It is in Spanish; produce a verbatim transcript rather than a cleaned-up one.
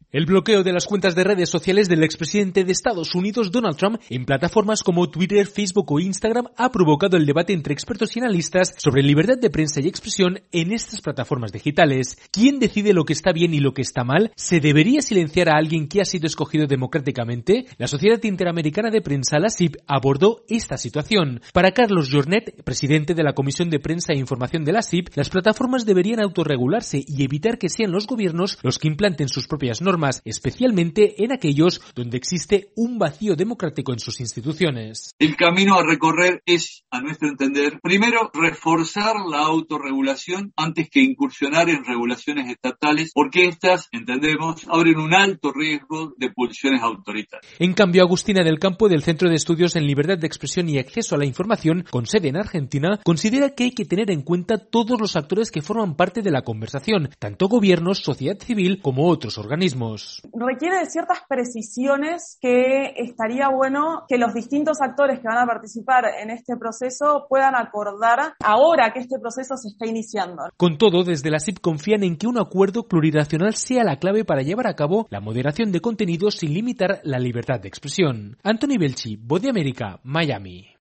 El bloqueo de las cuentas de redes sociales del expresidente de Estados Unidos, Donald Trump, en plataformas como Twitter, Facebook o Instagram ha provocado el debate entre expertos y analistas sobre libertad de prensa y expresión en estas plataformas digitales. ¿Quién decide lo que está bien y lo que está mal? ¿Se debería silenciar a alguien que ha sido escogido democráticamente? La Sociedad Interamericana de Prensa, la S I P, abordó esta situación. Para Carlos Jornet, presidente de la Comisión de Prensa e Información de la S I P, las plataformas deberían autorregularse y evitar que sean los gobiernos los que implanten sus propias normas, especialmente en aquellos donde existe un vacío democrático en sus instituciones. El camino a recorrer es, a nuestro entender, primero, reforzar la autorregulación antes que incursionar en regulaciones estatales, porque estas, entendemos, abren un alto riesgo de pulsiones autoritarias. En cambio, Agustina del Campo, del Centro de Estudios en Libertad de Expresión y Acceso a la Información, con sede en Argentina, considera que hay que tener en cuenta todos los actores que forman parte de la conversación, tanto gobiernos, sociedad civil como otros organismos. Requiere de ciertas precisiones que estaría bueno que los distintos actores que van a participar en este proceso puedan acordar ahora que este proceso se está iniciando. Con todo, desde la S I P confían en que un acuerdo plurinacional sea la clave para llevar a cabo la moderación de contenidos sin limitar la libertad de expresión. Anthony Belchi, Voz de América, Miami.